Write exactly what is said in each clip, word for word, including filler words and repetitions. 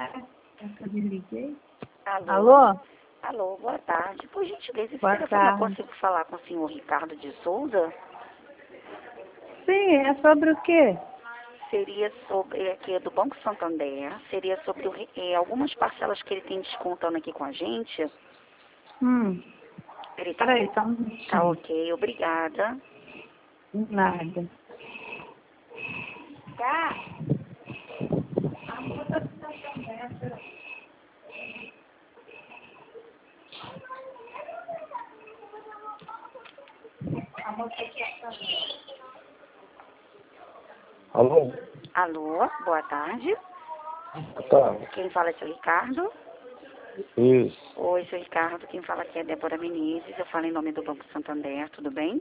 Eu desliguei. Alô? Alô? Alô, boa tarde. Por gentileza, Boa será que eu tarde. consigo falar com o senhor Ricardo de Souza? Sim, é sobre o quê? Seria sobre, aqui é do Banco Santander, seria sobre o re- eh, algumas parcelas que ele tem descontando aqui com a gente. Hum, Ele tá, peraí, só um tá minutinho. ok, obrigada. Nada. Tá. Alô? Alô, boa tarde. Tá. Quem fala é o seu Ricardo? Isso. Oi, seu Ricardo, quem fala aqui é Débora Menezes, eu falo em nome do Banco Santander, tudo bem?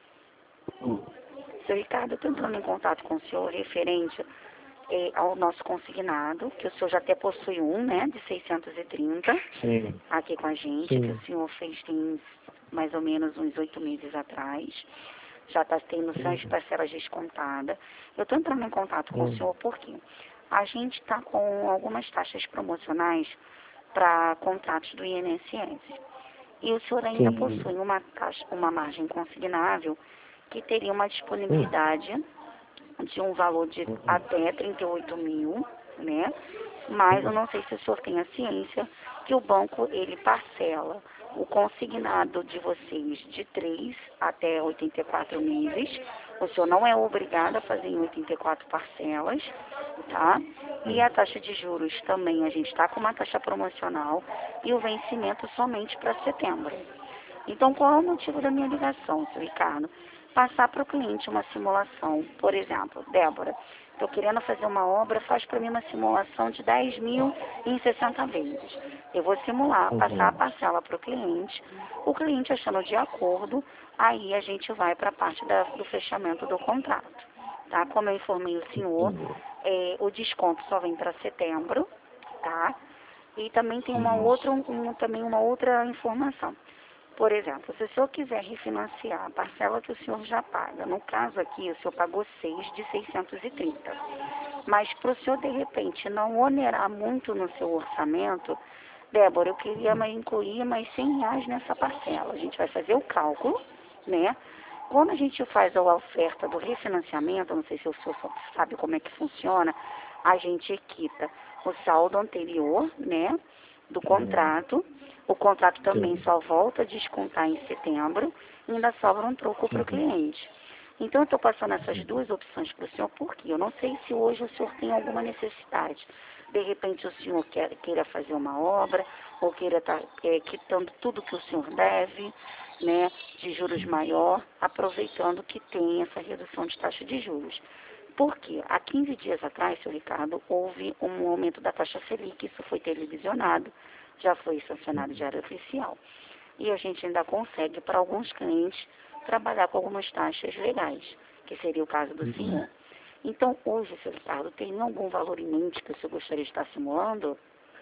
Seu Ricardo, eu estou entrando em contato com o senhor referente eh, ao nosso consignado, que o senhor já até possui um, né, de seiscentos e trinta, Sim. aqui com a gente, Sim. que o senhor fez tem mais ou menos uns oito meses atrás. Já está tendo suas parcelas descontadas. Eu estou entrando em contato com Hum. o senhor porque a gente está com algumas taxas promocionais para contratos do I N S S. E o senhor ainda Sim. possui uma, taxa, uma margem consignável que teria uma Hum. disponibilidade de um valor de Hum. até trinta e oito mil, né? Mas eu não sei se o senhor tem a ciência que o banco, ele parcela o consignado de vocês de três até oitenta e quatro meses. O senhor não é obrigado a fazer em oitenta e quatro parcelas, tá? E a taxa de juros também, a gente está com uma taxa promocional e o vencimento somente para setembro. Então, qual é o motivo da minha ligação, seu Ricardo? Passar para o cliente uma simulação. Por exemplo, Débora, estou querendo fazer uma obra, faz para mim uma simulação de dez mil em sessenta vezes. Eu vou simular, Uhum. passar a parcela para o cliente, o cliente achando de acordo, aí a gente vai para a parte da, do fechamento do contrato. Tá? Como eu informei o senhor, é, o desconto só vem para setembro, tá? E também tem uma outra, um, um- também uma outra informação. Por exemplo, se o senhor quiser refinanciar a parcela que o senhor já paga, no caso aqui o senhor pagou seis de seiscentos e trinta, mas para o senhor de repente não onerar muito no seu orçamento, Débora, eu queria mais incluir mais cem reais nessa parcela. A gente vai fazer o cálculo, né? Quando a gente faz a oferta do refinanciamento, não sei se o senhor sabe como é que funciona, a gente quita o saldo anterior, né, do contrato. O contrato também Sim. só volta a descontar em setembro e ainda sobra um troco para o cliente. Então, eu estou passando essas duas opções para o senhor, porque eu não sei se hoje o senhor tem alguma necessidade. De repente, o senhor quer, queira fazer uma obra, ou queira estar é, quitando tudo que o senhor deve, né, de juros maior, aproveitando que tem essa redução de taxa de juros. Porque há quinze dias atrás, senhor Ricardo, houve um aumento da taxa Selic, isso foi televisionado, já foi sancionado de área oficial. E a gente ainda consegue, para alguns clientes, trabalhar com algumas taxas legais, que seria o caso do senhor. Então, hoje, senhor Ricardo, tem algum valor em mente que o senhor gostaria de estar simulando?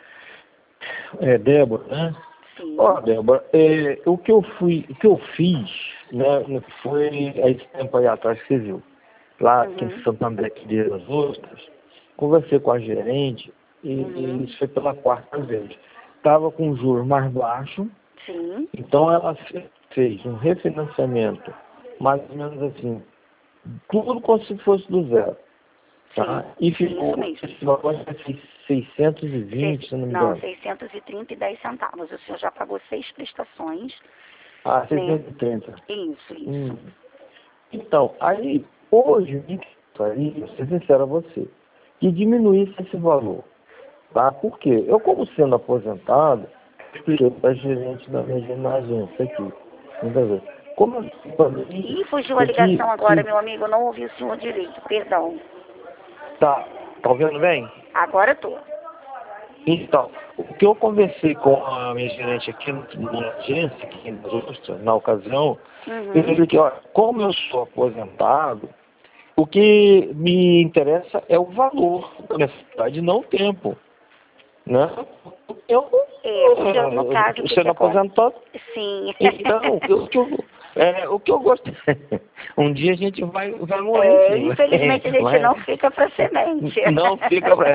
É, Débora, né? Sim. Ó, Débora, é, o que eu fui, o que eu fiz, né, foi há esse tempo aí atrás que você viu, lá aqui Uhum. em Santo André aqui das Ostras, conversei com a gerente e, Uhum. e isso foi pela quarta vez. Estava com juros mais baixo, Sim. então ela fe- fez um refinanciamento, mais ou menos assim, tudo como se fosse do zero. Tá? Sim. E Sim, isso ficou, mesmo. esse valor é seiscentos e vinte, Seis- se não me não, engano. seiscentos e trinta e dez centavos. O senhor já pagou seis prestações, Ah, né? seiscentos e trinta. Isso, isso. Hum. Então, aí, hoje, me gostaria, vou ser sincero a você, que diminuísse esse valor. Tá? Por quê? Eu, como sendo aposentado, expliquei para a gerente da minha na agência aqui, muitas vezes. Como eu falei, Ih, fugiu a é que, ligação agora, que meu amigo. Eu não ouvi o senhor direito, perdão. tá, tá ouvindo bem? Agora tô. Então, o que eu conversei com a minha gerente aqui na agência, aqui em Justa, na ocasião, eu Uhum. disse que, olha, como eu sou aposentado, o que me interessa é o valor da minha cidade, não o tempo. Né? Eu É, porque no caso, o estou que que sendo acontece? aposentado, Sim. então, eu, que eu, É, o que eu gosto. Um dia a gente vai, vai morrer. É, Sim, infelizmente a gente mas não fica para semente. não fica para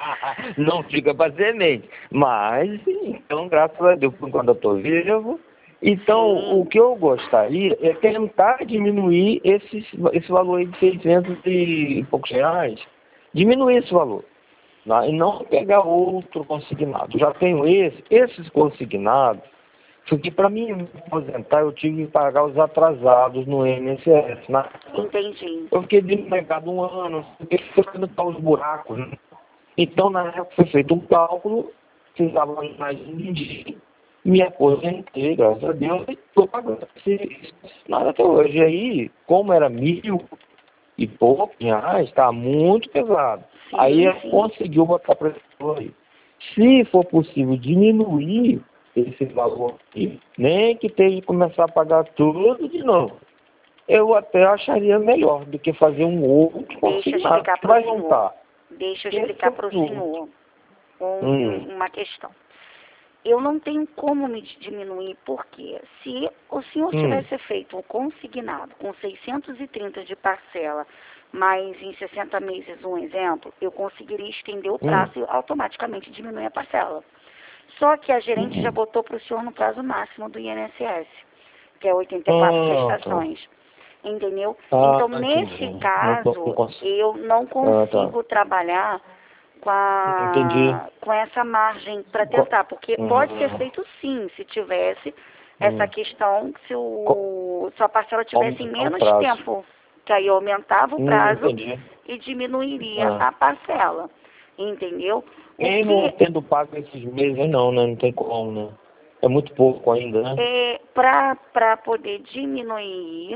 não fica para semente. Mas, então, graças a Deus, por enquanto eu estou vivo. Então, Sim. o que eu gostaria é tentar diminuir esses, esse valor aí de seiscentos e poucos reais. Diminuir esse valor. Né? E não pegar outro consignado. Já tenho esse. Esses consignados, porque para mim me aposentar eu tive que pagar os atrasados no I N S S. Né? Entendi. Eu fiquei desempregado um ano, porque ficando para os buracos. Né? Então, na época, foi feito um cálculo, precisava mais de um dia, me aposentei, graças a Deus, e estou pagando esse nada até hoje. E aí, como era mil e pouco reais, está muito pesado. Sim, Aí ela sim. conseguiu botar para aí. Se for possível diminuir esse valor aqui, nem que tenha que começar a pagar tudo de novo, eu até acharia melhor do que fazer um outro Deixa eu consignado. explicar para Vai o senhor. juntar. Deixa eu Esse explicar para o produto. senhor um- Hum. um- uma questão. Eu não tenho como me diminuir, porque se o senhor Hum. tivesse feito o consignado com seiscentos e trinta de parcela, mas em sessenta meses, um exemplo, eu conseguiria estender o prazo e automaticamente diminuir a parcela. Só que a gerente já Hum. botou para o senhor no prazo máximo do I N S S, que é oitenta e quatro Ah, tá. prestações. Entendeu? Ah, Então, entendi. nesse Não, caso, não consigo. eu não Ah, tá. consigo trabalhar com, Entendi. a, com essa margem para Co- tentar, porque pode ser Uhum. feito sim, se tivesse essa Hum. questão, se, Co- o, se a parcela tivesse em Aumentar o menos prazo. tempo, que aí eu aumentava o Hum, prazo entendi. e diminuiria Ah. a parcela, entendeu? O E não que tendo pago esses meses, não, né? Não tem como, né? É muito pouco ainda, né? é para poder diminuir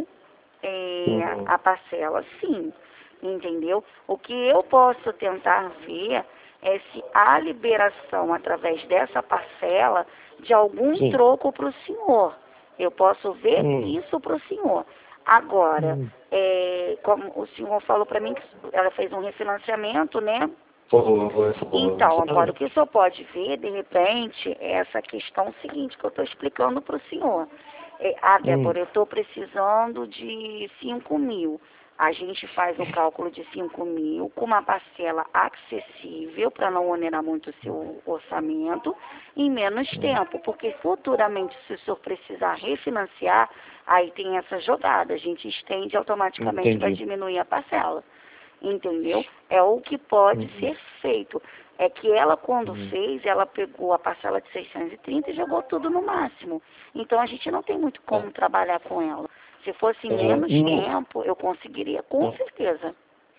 é, Uhum. a parcela, sim, entendeu? O que eu posso tentar ver é se há liberação através dessa parcela de algum Sim. troco para o senhor. Eu posso ver Hum. isso para o senhor. Agora, Hum. é, como o senhor falou para mim que ela fez um refinanciamento, né? Foi, foi, foi. Então, agora, o que o senhor pode ver, de repente, é essa questão seguinte que eu estou explicando para o senhor. É, ah, Hum. Débora, eu estou precisando de cinco mil. A gente faz o cálculo de cinco mil com uma parcela acessível para não onerar muito o seu orçamento em menos Hum. tempo, porque futuramente, se o senhor precisar refinanciar, aí tem essa jogada, a gente estende e automaticamente vai Entendi. diminuir a parcela. Entendeu? É o que pode Uhum. ser feito. É que ela, quando Uhum. fez, ela pegou a parcela de seiscentos e trinta e jogou tudo no máximo. Então, a gente não tem muito como É. trabalhar com ela. Se fosse É, menos no- tempo, eu conseguiria, com é. certeza.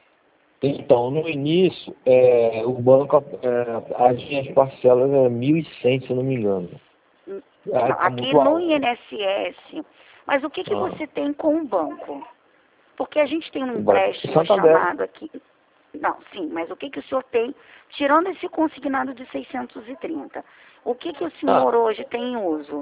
Então, no início, é, o banco, é, as minhas parcelas eram mil e cem, se eu não me engano. Hum, Aí Não, tá aqui muito no alto. I N S S, mas o que, que Ah, você tem com o banco? Porque a gente tem um o Banco empréstimo Santander. chamado aqui. Não, sim, mas o que, que o senhor tem, tirando esse consignado de seiscentos e trinta, o que, que o Ah, senhor hoje tem em uso?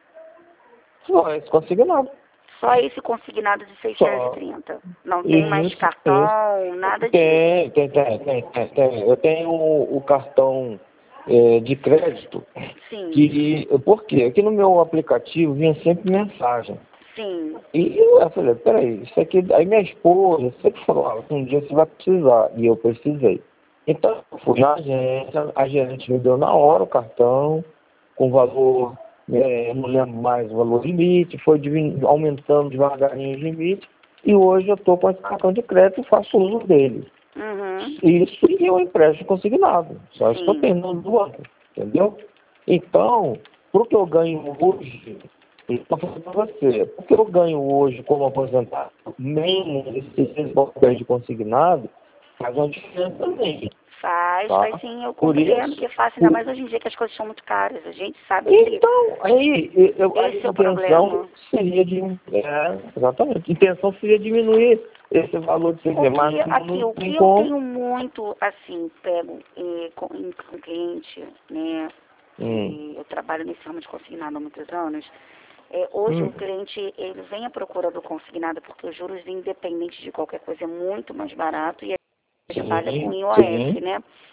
só esse consignado. Só esse consignado de seiscentos e Só. trinta. Não tem mais Isso, isso. cartão, nada disso. Tem, tem, tem, tem, tem, tem. Eu tenho o, o cartão é, de crédito, Sim, que, por quê? Aqui no meu aplicativo vinha sempre mensagem. sim. E eu falei, peraí, isso aqui. Aí minha esposa sempre falava que um dia você vai precisar. E eu precisei. Então eu fui na agência, a gerente me deu na hora o cartão, com valor, é, eu não lembro mais o valor limite, foi divin- aumentando devagarinho o limite, e hoje eu estou com esse cartão de crédito e faço uso dele. Uhum, Isso e o empréstimo consignado. Só isso que eu sim. tenho no do banco. Entendeu? Então, pro que eu ganho hoje, eu estou falando para você, porque eu ganho hoje como aposentado, menos esses papéis de consignado, faz uma diferença também. Faz, Tá? faz sim, eu Por compreendo isso, que faz, ainda por- mais hoje em dia que as coisas são muito caras. A gente sabe que então, aí eu, a esse é o intenção problema. seria de. É, exatamente. A intenção seria diminuir esse valor de O C D, mas que, não, aqui, não o tem que eu como. tenho muito, assim, pego eh, com, em- com cliente, né, Hum, que eu trabalho nesse ramo de consignado há muitos anos, é, hoje o hum, cliente, ele vem à procura do consignado porque os juros, independente de qualquer coisa, é muito mais barato e a gente trabalha com sim, I O F, sim. né?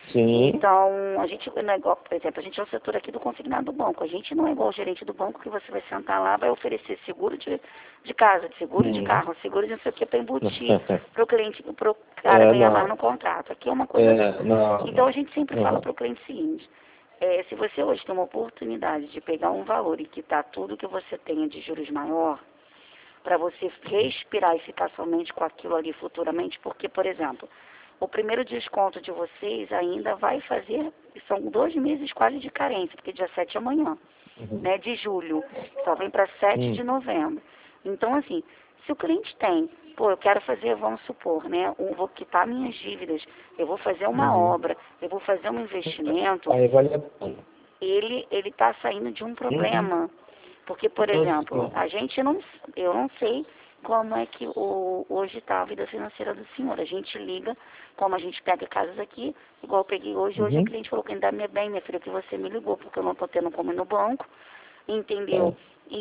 Sim. Então, a gente não é igual, por exemplo, a gente é o setor aqui do consignado do banco. A gente não é igual o gerente do banco que você vai sentar lá, vai oferecer seguro de, de casa, de seguro de Uhum. carro, seguro de não sei o que para embutir para o cliente, para o cara É, ganhar não. mais no contrato. Aqui é uma coisa É, só. não, Então, não. a gente sempre Uhum. fala para o cliente o seguinte, é, se você hoje tem uma oportunidade de pegar um valor e quitar tudo que você tenha de juros maior, para você respirar e ficar somente com aquilo ali futuramente, porque, por exemplo, o primeiro desconto de vocês ainda vai fazer, são dois meses quase de carência, porque dia sete é amanhã, Uhum. né, de julho, só vem para sete Hum. de novembro. Então, assim, se o cliente tem, pô, eu quero fazer, vamos supor, né, eu vou quitar minhas dívidas, eu vou fazer uma Uhum. obra, eu vou fazer um investimento, Aí vale a pena. ele ele está saindo de um problema. Uhum. Porque, por exemplo, Uhum. a gente não, eu não sei como é que o, hoje está a vida financeira do senhor. A gente liga, como a gente pega casas aqui, igual eu peguei hoje, hoje a Uhum. cliente falou que ainda me é bem, minha filha, que você me ligou, porque eu não estou tendo como ir no banco, entendeu?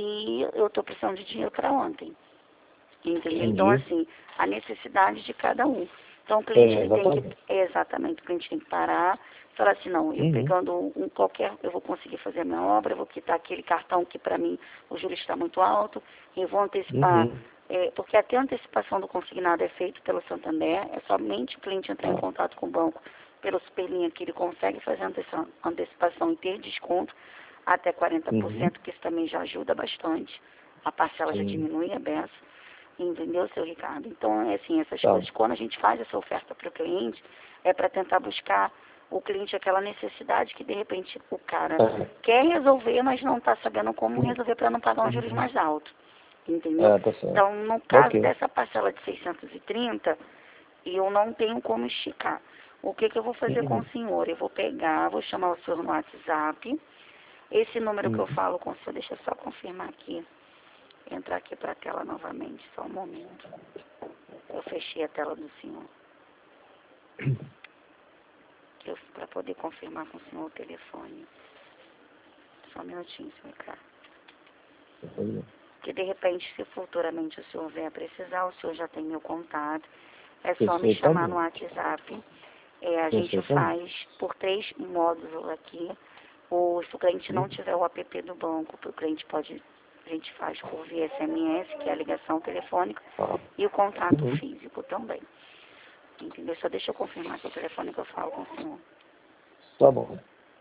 E eu estou precisando de dinheiro para ontem. Entendeu? Então, Entendi. assim, a necessidade de cada um. Então, o cliente É, ele tem que, exatamente. é, exatamente, o cliente tem que parar, falar assim, não, eu Uhum. pegando um qualquer, eu vou conseguir fazer a minha obra, eu vou quitar aquele cartão que para mim o juros está muito alto, eu vou antecipar, Uhum. é, porque até a antecipação do consignado é feito pelo Santander, é somente o cliente entrar em contato com o banco pelo Superlinha que ele consegue fazer a antecipação, antecipação e ter desconto até quarenta por cento, Uhum. que isso também já ajuda bastante, a parcela já Sim. diminui a beça. Entendeu, seu Ricardo? Então, é assim, essas Tá. coisas, quando a gente faz essa oferta para o cliente, é para tentar buscar o cliente aquela necessidade que, de repente, o cara É. quer resolver, mas não está sabendo como resolver para não pagar um juros Uhum. mais alto. Entendeu? É, tá certo. Então, no caso Ok. dessa parcela de seiscentos e trinta, eu não tenho como esticar. O que, que eu vou fazer com Uhum. o senhor? Eu vou pegar, vou chamar o senhor no WhatsApp. Esse número que eu Uhum. falo com o senhor, deixa eu só confirmar aqui. Entrar aqui para a tela novamente, só um momento. Eu fechei a tela do senhor. Para poder confirmar com o senhor o telefone. Só um minutinho, senhor Ricardo. Que de repente, se futuramente o senhor vier precisar, o senhor já tem meu contato. É só me chamar no Perfeitamente. WhatsApp. É, a gente Perfeitamente. faz por três módulos aqui. Ou se o cliente não Uhum. tiver o app do banco, o cliente pode, a gente faz por via S M S, que é a ligação telefônica, Tá. e o contrato Uhum. físico também. Entendeu? Só deixa eu confirmar que é o telefone que eu falo com o senhor. Tá bom.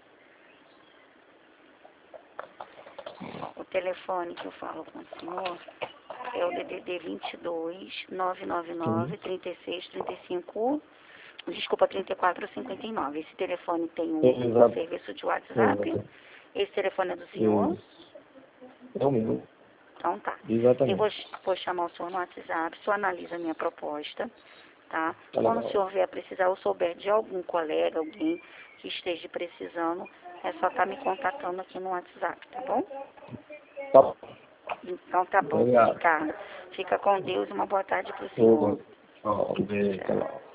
O telefone que eu falo com o senhor é o D D D vinte e dois, nove nove Sim. nove, trinta e seis, trinta e cinco, desculpa, trinta e quatro, cinquenta e nove. Esse telefone tem um, um Exato. serviço de WhatsApp. Exato. Esse telefone é do senhor. Isso. É o mesmo. Então tá. Eu vou, Exatamente. vou chamar o senhor no WhatsApp, o senhor analisa a minha proposta, tá? Tá Quando o legal. senhor vier precisar ou souber de algum colega, alguém que esteja precisando, é só estar me contatando aqui no WhatsApp, tá bom? Tá bom. Então tá bom, seu Obrigado. Ricardo. Fica com Deus e uma boa tarde para o senhor. Ô, ó, beijo, até Tchau. lá.